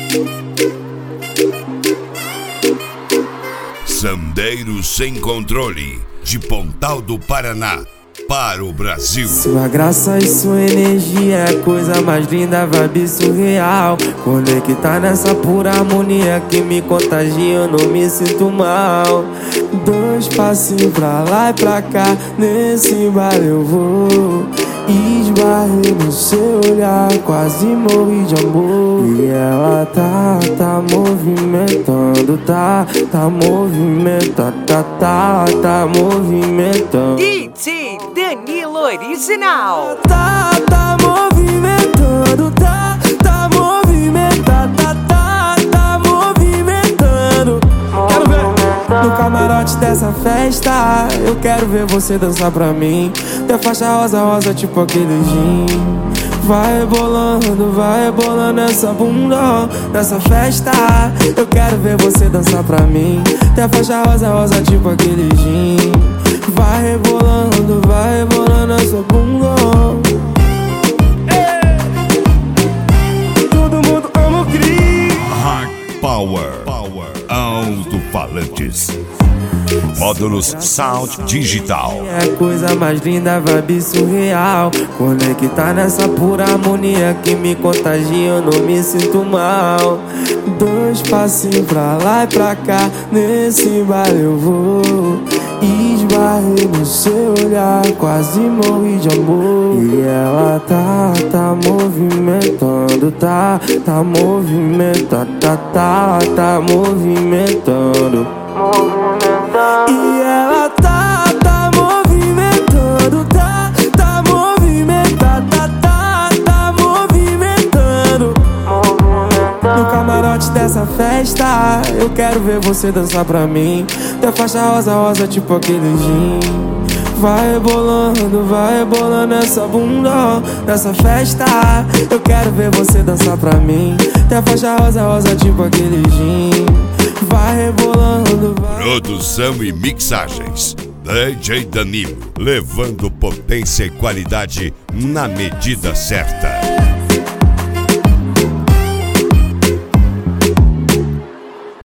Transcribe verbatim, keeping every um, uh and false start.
Sandeiro Sem Controle, de Pontal do Paraná, para o Brasil. Sua graça e sua energia é a coisa mais linda, vibe surreal. Conectar nessa pura harmonia que me contagia, eu não me sinto mal. Dois passinhos pra lá e pra cá, nesse baile eu vou. Esbarrei no seu olhar, quase morri de amor. E ela tá, tá movimentando, tá, tá movimentando, tá, tá, tá movimentando. D J Danilo Original. Tá, tá movimentando, tá, tá movimentando, tá, tá, tá movimentando. Quero ver no camarote dessa festa, eu quero ver você dançar pra mim. Tem faixa rosa, rosa, tipo aquele gin. Vai rebolando, vai rebolando essa bunda nessa festa. Eu quero ver você dançar pra mim. Tem faixa rosa, rosa, tipo aquele gin. Vai rebolando, vai rebolando essa bunda. Todo mundo ama o Cris. Hard Power, Power, alto-falantes, módulos Sound Digital. É a coisa mais linda, vibe surreal. Conectar nessa pura harmonia que me contagia, eu não me sinto mal. Dois passinhos pra lá e pra cá, nesse baile eu vou. Esbarrei no seu olhar, quase morri de amor. E ela tá, tá movimentando, tá, tá movimentando, tá, tá, tá movimentando. E ela tá, tá movimentando, tá, tá movimentando, tá, tá, tá movimentando. No camarote dessa festa, eu quero ver você dançar pra mim. Tem faixa rosa, rosa, tipo aquele gin. Vai rebolando, vai rebolando essa bunda nessa festa. Eu quero ver você dançar pra mim. Tem faixa rosa, rosa, tipo aquele gin. Vai rebolando, vai... Produção e mixagens, D J Danilo, levando potência e qualidade na medida certa.